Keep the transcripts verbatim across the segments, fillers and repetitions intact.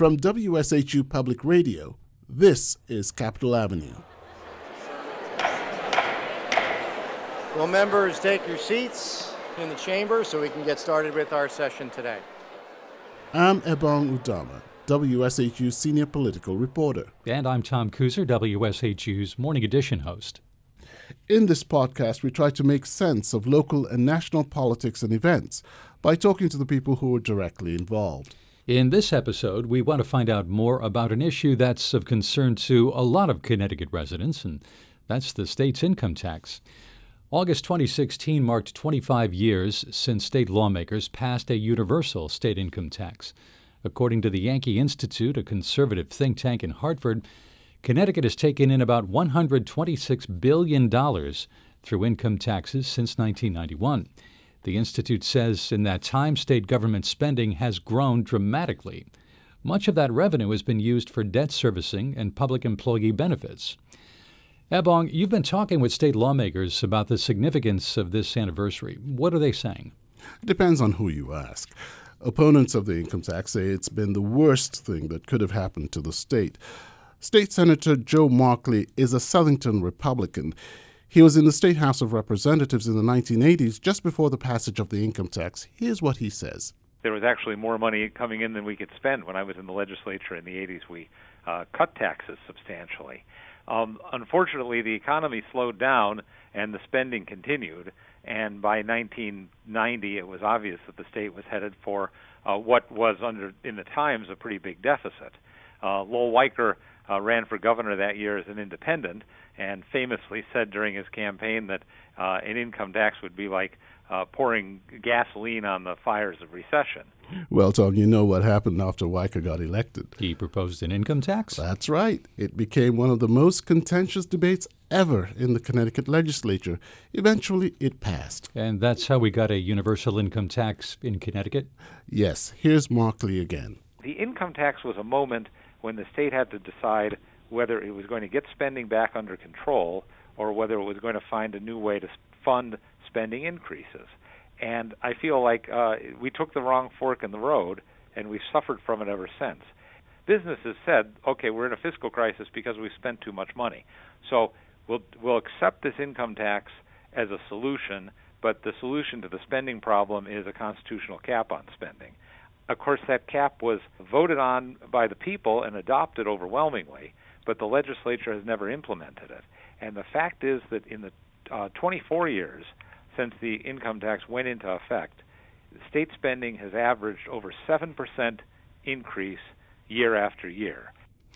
From W S H U Public Radio, this is Capitol Avenue. Will members take your seats in the chamber so we can get started with our session today? I'm Ebong Udama, W S H U senior political reporter. And I'm Tom Kuser, W S H U's Morning Edition host. In this podcast, we try to make sense of local and national politics and events by talking to the people who are directly involved. In this episode, we want to find out more about an issue that's of concern to a lot of Connecticut residents, and that's the state's income tax. August twenty sixteen marked twenty-five years since state lawmakers passed a universal state income tax. According to the Yankee Institute, a conservative think tank in Hartford, Connecticut has taken in about one hundred twenty-six billion dollars through income taxes since nineteen ninety-one. The Institute says in that time, state government spending has grown dramatically. Much of that revenue has been used for debt servicing and public employee benefits. Ebong, you've been talking with state lawmakers about the significance of this anniversary. What are they saying? It depends on who you ask. Opponents of the income tax say it's been the worst thing that could have happened to the state. State Senator Joe Markley is a Southington Republican. He was in the State House of Representatives in the nineteen eighties, just before the passage of the income tax. Here's what he says. There was actually more money coming in than we could spend. When I was in the legislature in the eighties, we uh, cut taxes substantially. Um, unfortunately, the economy slowed down and the spending continued. And by nineteen ninety, it was obvious that the state was headed for uh, what was, under in the Times, a pretty big deficit. Uh, Lowell Weicker uh, ran for governor that year as an independent and famously said during his campaign that uh, an income tax would be like uh, pouring gasoline on the fires of recession. Well, Tom, you know what happened after Weicker got elected. He proposed an income tax? That's right. It became one of the most contentious debates ever in the Connecticut legislature. Eventually, it passed. And that's how we got a universal income tax in Connecticut? Yes. Here's Markley again. The income tax was a moment when the state had to decide whether it was going to get spending back under control or whether it was going to find a new way to fund spending increases. And I feel like uh, we took the wrong fork in the road, and we've suffered from it ever since. Businesses said, okay, we're in a fiscal crisis because we spent too much money. So we'll, we'll accept this income tax as a solution, but the solution to the spending problem is a constitutional cap on spending. Of course, that cap was voted on by the people and adopted overwhelmingly, but the legislature has never implemented it. And the fact is that in the uh, twenty-four years since the income tax went into effect, state spending has averaged over seven percent increase year after year.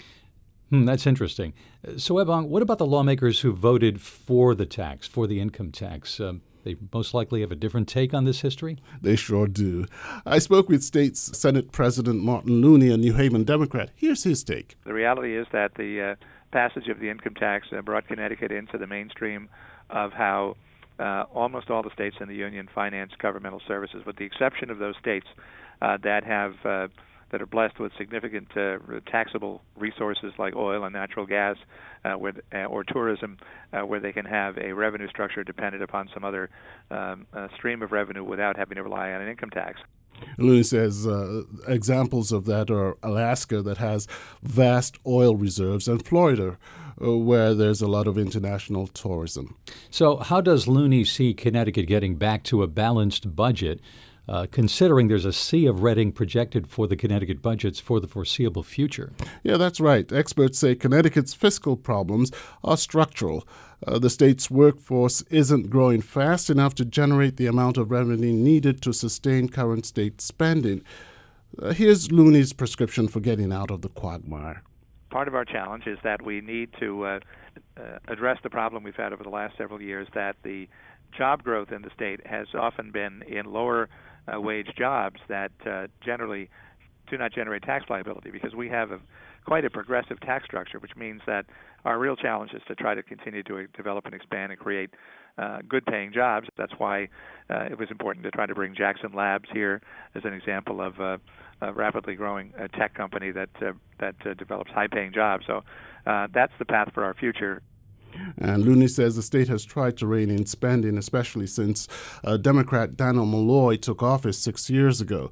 Hmm, that's interesting. So, Ebong, what about the lawmakers who voted for the tax, for the income tax? Um, they most likely have a different take on this history? They sure do. I spoke with State Senate President Martin Looney, a New Haven Democrat. Here's his take. The reality is that the uh, passage of the income tax uh, brought Connecticut into the mainstream of how uh, almost all the states in the Union finance governmental services, with the exception of those states uh, that have uh, that are blessed with significant uh, taxable resources like oil and natural gas uh, where, uh, or tourism, uh, where they can have a revenue structure dependent upon some other um, uh, stream of revenue without having to rely on an income tax. Looney says uh, examples of that are Alaska, that has vast oil reserves, and Florida, uh, where there's a lot of international tourism. So how does Looney see Connecticut getting back to a balanced budget, Uh, considering there's a sea of red ink projected for the Connecticut budgets for the foreseeable future? Yeah, that's right. Experts say Connecticut's fiscal problems are structural. Uh, the state's workforce isn't growing fast enough to generate the amount of revenue needed to sustain current state spending. Uh, here's Looney's prescription for getting out of the quagmire. Part of our challenge is that we need to uh, uh, address the problem we've had over the last several years, that the job growth in the state has often been in lower uh, wage jobs that uh, generally do not generate tax liability, because we have a, quite a progressive tax structure, which means that our real challenge is to try to continue to uh, develop and expand and create uh, good-paying jobs. That's why uh, it was important to try to bring Jackson Labs here as an example of uh, a rapidly growing uh, tech company that uh, that uh, develops high-paying jobs. So uh, that's the path for our future. And Looney says the state has tried to rein in spending, especially since uh, Democrat Daniel Malloy took office six years ago.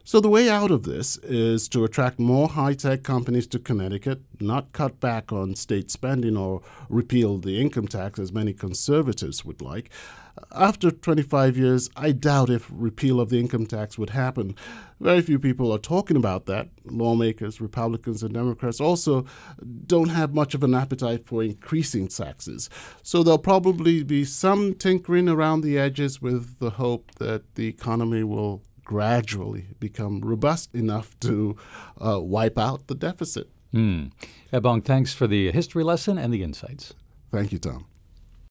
So the way out of this is to attract more high-tech companies to Connecticut, not cut back on state spending or repeal the income tax as many conservatives would like. After twenty-five years, I doubt if repeal of the income tax would happen. Very few people are talking about that. Lawmakers, Republicans, and Democrats also don't have much of an appetite for increasing taxes. So there'll probably be some tinkering around the edges with the hope that the economy will gradually become robust enough to uh, wipe out the deficit. Mm. Ebong, thanks for the history lesson and the insights. Thank you, Tom.